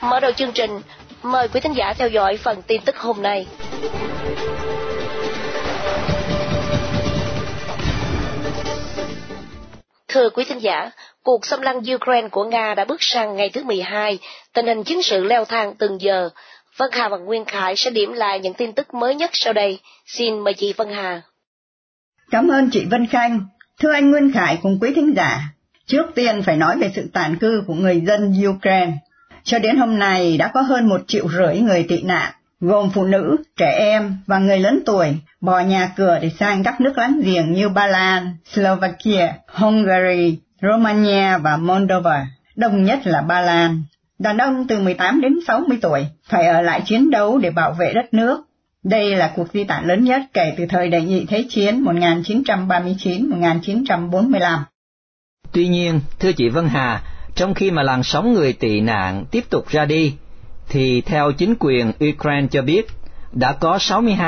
Mở đầu chương trình, mời quý thính giả theo dõi phần tin tức hôm nay. Thưa quý thính giả, cuộc xâm lăng Ukraine của Nga đã bước sang ngày thứ 12, tình hình chiến sự leo thang từng giờ. Vân Hà và Nguyên Khải sẽ điểm lại những tin tức mới nhất sau đây. Xin mời chị Vân Hà. Cảm ơn chị Vân Khanh. Thưa anh Nguyên Khải cùng quý thính giả, trước tiên phải nói về sự tản cư của người dân Ukraine. Cho đến hôm nay đã có hơn 1,5 triệu người tị nạn, gồm phụ nữ, trẻ em và người lớn tuổi, bỏ nhà cửa để sang các nước láng giềng như Ba Lan, Slovakia, Hungary, Romania và Moldova, đông nhất là Ba Lan. Đàn ông từ 18 đến 60 tuổi phải ở lại chiến đấu để bảo vệ đất nước. Đây là cuộc di tản lớn nhất kể từ thời Đệ nhị Thế chiến 1939-1945. Tuy nhiên, thưa chị Vân Hà, trong khi mà làn sóng người tị nạn tiếp tục ra đi, thì theo chính quyền Ukraine cho biết, đã có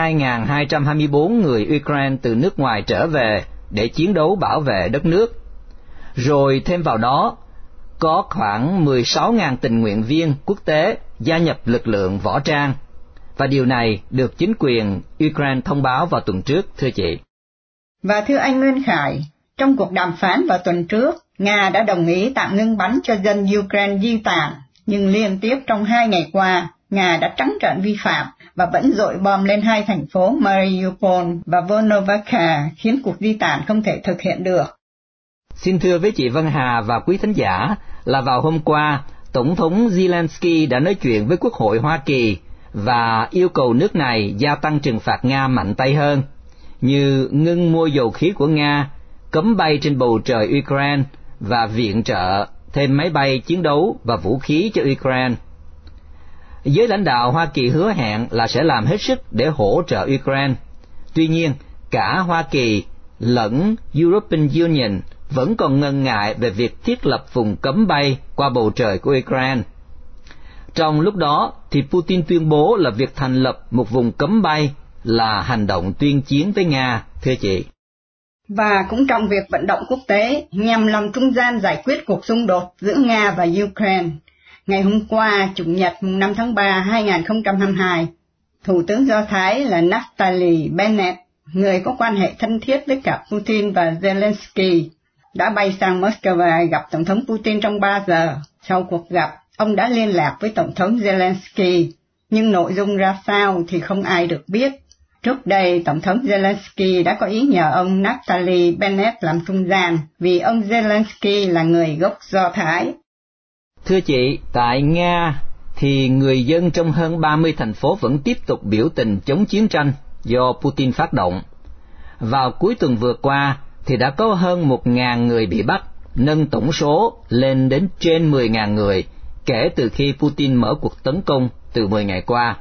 62.224 người Ukraine từ nước ngoài trở về để chiến đấu bảo vệ đất nước. Rồi thêm vào đó, có khoảng 16.000 tình nguyện viên quốc tế gia nhập lực lượng võ trang. Và điều này được chính quyền Ukraine thông báo vào tuần trước, thưa chị. Và thưa anh Nguyên Khải, trong cuộc đàm phán vào tuần trước, Nga đã đồng ý tạm ngưng bắn cho dân Ukraine di tản, nhưng liên tiếp trong 2 ngày qua, Nga đã trắng trợn vi phạm và vẫn dội bom lên 2 thành phố Mariupol và Volnovakha, khiến cuộc di tản không thể thực hiện được. Xin thưa với chị Vân Hà và quý thính giả là vào hôm qua, Tổng thống Zelensky đã nói chuyện với Quốc hội Hoa Kỳ và yêu cầu nước này gia tăng trừng phạt Nga mạnh tay hơn, như ngưng mua dầu khí của Nga, cấm bay trên bầu trời Ukraine và viện trợ thêm máy bay chiến đấu và vũ khí cho Ukraine. Giới lãnh đạo Hoa Kỳ hứa hẹn là sẽ làm hết sức để hỗ trợ Ukraine. Tuy nhiên, cả Hoa Kỳ lẫn European Union vẫn còn ngần ngại về việc thiết lập vùng cấm bay qua bầu trời của Ukraine. Trong lúc đó, thì Putin tuyên bố là việc thành lập một vùng cấm bay là hành động tuyên chiến với Nga, thưa chị. Và cũng trong việc vận động quốc tế nhằm làm trung gian giải quyết cuộc xung đột giữa Nga và Ukraine, ngày hôm qua, Chủ nhật 5 tháng 3, 2022, Thủ tướng Do Thái là Naftali Bennett, người có quan hệ thân thiết với cả Putin và Zelensky, đã bay sang Moscow gặp Tổng thống Putin trong 3 giờ. Sau cuộc gặp, ông đã liên lạc với Tổng thống Zelensky, nhưng nội dung ra sao thì không ai được biết. Trước đây, Tổng thống Zelensky đã có ý nhờ ông Naftali Bennett làm trung gian, vì ông Zelensky là người gốc Do Thái. Thưa chị, tại Nga thì người dân trong hơn 30 thành phố vẫn tiếp tục biểu tình chống chiến tranh do Putin phát động. Vào cuối tuần vừa qua thì đã có hơn 1.000 người bị bắt, nâng tổng số lên đến trên 10.000 người kể từ khi Putin mở cuộc tấn công từ 10 ngày qua.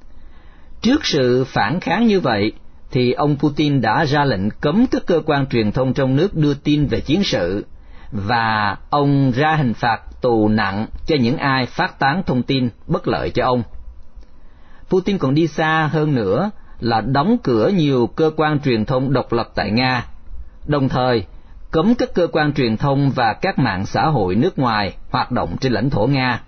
Trước sự phản kháng như vậy, thì ông Putin đã ra lệnh cấm các cơ quan truyền thông trong nước đưa tin về chiến sự, và ông ra hình phạt tù nặng cho những ai phát tán thông tin bất lợi cho ông. Putin còn đi xa hơn nữa là đóng cửa nhiều cơ quan truyền thông độc lập tại Nga, đồng thời cấm các cơ quan truyền thông và các mạng xã hội nước ngoài hoạt động trên lãnh thổ Nga.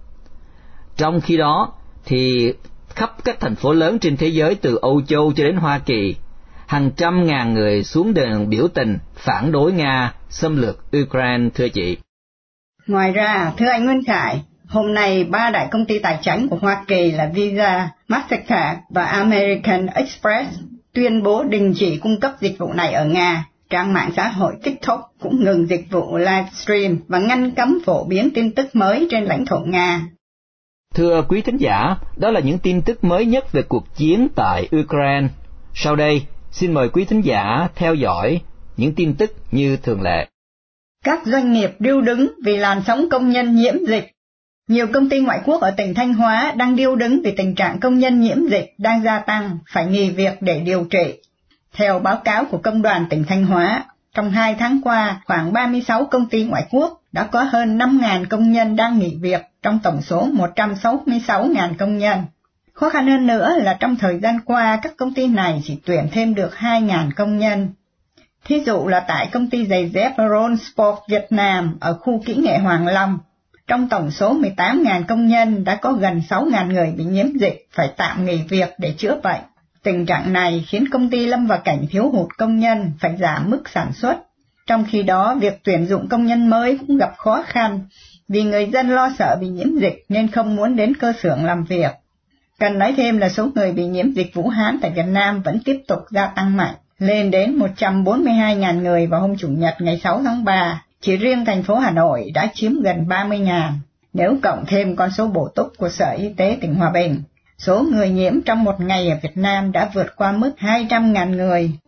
Trong khi đó, thì khắp các thành phố lớn trên thế giới từ Âu Châu cho đến Hoa Kỳ, hàng trăm ngàn người xuống đường biểu tình phản đối Nga xâm lược Ukraine, thưa chị. Ngoài ra, thưa anh Nguyên Khải, hôm nay 3 đại công ty tài chính của Hoa Kỳ là Visa, Mastercard và American Express tuyên bố đình chỉ cung cấp dịch vụ này ở Nga. Trang mạng xã hội TikTok cũng ngừng dịch vụ livestream và ngăn cấm phổ biến tin tức mới trên lãnh thổ Nga. Thưa quý thính giả, đó là những tin tức mới nhất về cuộc chiến tại Ukraine. Sau đây, xin mời quý thính giả theo dõi những tin tức như thường lệ. Các doanh nghiệp điêu đứng vì làn sóng công nhân nhiễm dịch. Nhiều công ty ngoại quốc ở tỉnh Thanh Hóa đang điêu đứng vì tình trạng công nhân nhiễm dịch đang gia tăng, phải nghỉ việc để điều trị. Theo báo cáo của Công đoàn tỉnh Thanh Hóa, trong 2 tháng qua, khoảng 36 công ty ngoại quốc đã có hơn 5.000 công nhân đang nghỉ việc trong tổng số 166.000 công nhân. Khó khăn hơn nữa là trong thời gian qua, các công ty này chỉ tuyển thêm được 2.000 công nhân. Thí dụ là tại công ty giày dép Ron Sport Việt Nam ở khu kỹ nghệ Hoàng Long, Trong tổng số 18.000 công nhân đã có gần 6.000 người bị nhiễm dịch phải tạm nghỉ việc để chữa bệnh. Tình trạng này khiến công ty lâm vào cảnh thiếu hụt công nhân, phải giảm mức sản xuất. Trong khi đó, việc tuyển dụng công nhân mới cũng gặp khó khăn, vì người dân lo sợ bị nhiễm dịch nên không muốn đến cơ xưởng làm việc. Cần nói thêm là số người bị nhiễm dịch Vũ Hán tại Việt Nam vẫn tiếp tục gia tăng mạnh, lên đến 142.000 người vào hôm Chủ nhật ngày 6 tháng 3. Chỉ riêng thành phố Hà Nội đã chiếm gần 30.000. Nếu cộng thêm con số bổ túc của Sở Y tế tỉnh Hòa Bình, số người nhiễm trong một ngày ở Việt Nam đã vượt qua mức 200.000 người.